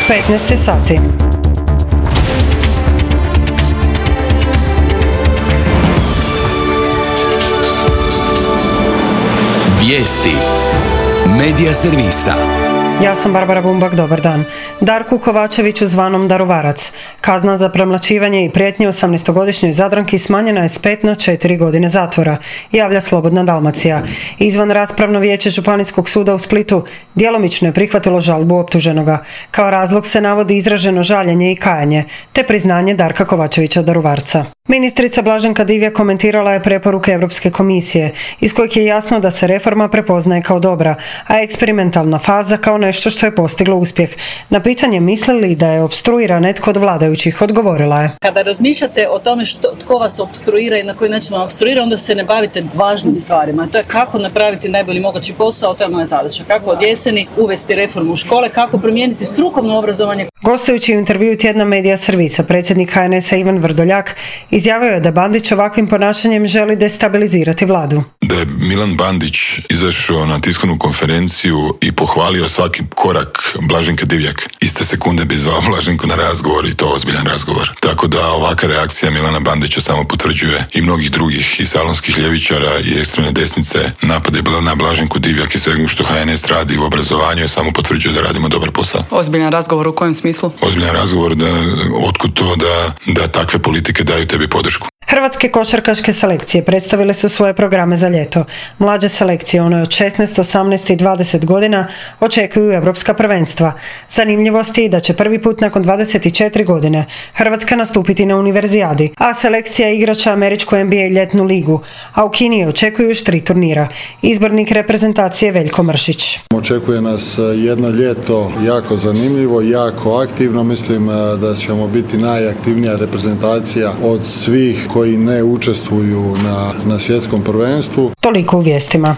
15 sati. Vijesti Medija servisa. Ja sam Barbara Bumbak, dobar dan. Darku Kovačeviću zvanom Daruvarac. Kazna za premlaćivanje i prijetnje 18-godišnjoj Zadranki smanjena je s 5 na 4 godine zatvora, javlja Slobodna Dalmacija. Izvan raspravno vijeće Županijskog suda u Splitu djelomično je prihvatilo žalbu optuženoga. Kao razlog se navodi izraženo žaljenje i kajanje, te priznanje Darka Kovačevića Daruvarca. Ministrica Blaženka Divjak komentirala je preporuke Europske komisije, iz kojih je jasno da se reforma prepoznaje kao dobra, a eksperimentalna faza kao nešto što je postiglo uspjeh. Na pitanje misli li da je opstruira netko od vladajućih, odgovorila je. Kada razmišljate o tome tko vas opstruira i na koji način vam opstruira, onda se ne bavite važnim stvarima. To je kako napraviti najbolji mogući posao, to je moja zadaća. Kako od jeseni uvesti reformu u škole, kako promijeniti strukovno obrazovanje. Gostujući u intervjuu tjedna Medija servisa, predsjednik HNS-a Ivan Vrdoljak izjavio je da Bandić ovakvim ponašanjem želi destabilizirati vladu. Da je Milan Bandić izašao na tiskovnu konferenciju i pohvalio svaki korak Blaženke Divjak. Iste sekunde bi zvao Blaženku na razgovor i to ozbiljan razgovor. Tako da ovaka reakcija Milana Bandića samo potvrđuje i mnogih drugih i salonskih ljevičara i ekstremne desnice napade na Blaženku Divjak i svega što HNS radi u obrazovanju je samo potvrđuje da radimo dobar posao. Ozbiljan razgovor u kojem smislu? Ozbiljan razgovor da otkud to da takve politike daju tebi podršku. Hrvatske košarkaške selekcije predstavile su svoje programe za ljeto. Mlađe selekcije, one od 16, 18 i 20 godina, očekuju europska prvenstva. Zanimljivost je da će prvi put nakon 24 godine Hrvatska nastupiti na univerzijadi, a selekcija igraća američku NBA ljetnu ligu, a u Kini očekuju još 3 turnira. Izbornik reprezentacije Veljko Mršić. Očekuje nas jedno ljeto jako zanimljivo, jako aktivno. Mislim da ćemo biti najaktivnija reprezentacija od svih koji ne učestvuju na svjetskom prvenstvu. Toliko u vijestima.